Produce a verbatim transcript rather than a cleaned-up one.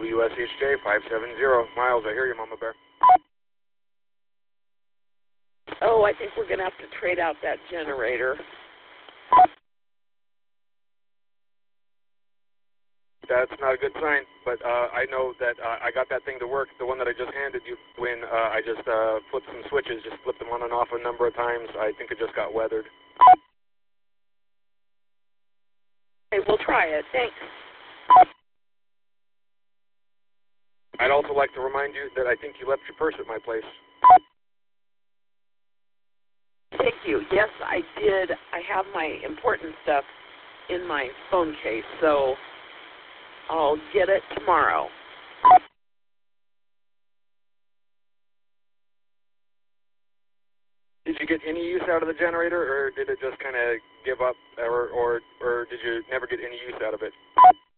U S H J five seven zero. Miles, I hear you, Mama Bear. Oh, I think we're going to have to trade out that generator. That's not a good sign, but uh, I know that uh, I got that thing to work, the one that I just handed you, when uh, I just uh, flipped some switches, just flipped them on and off a number of times. I think it just got weathered. Okay, we'll try it. Thanks. I'd also like to remind you that I think you left your purse at my place. Thank you. Yes, I did. I have my important stuff in my phone case, so I'll get it tomorrow. Did you get any use out of the generator, or did it just kind of give up, or, or, or did you never get any use out of it?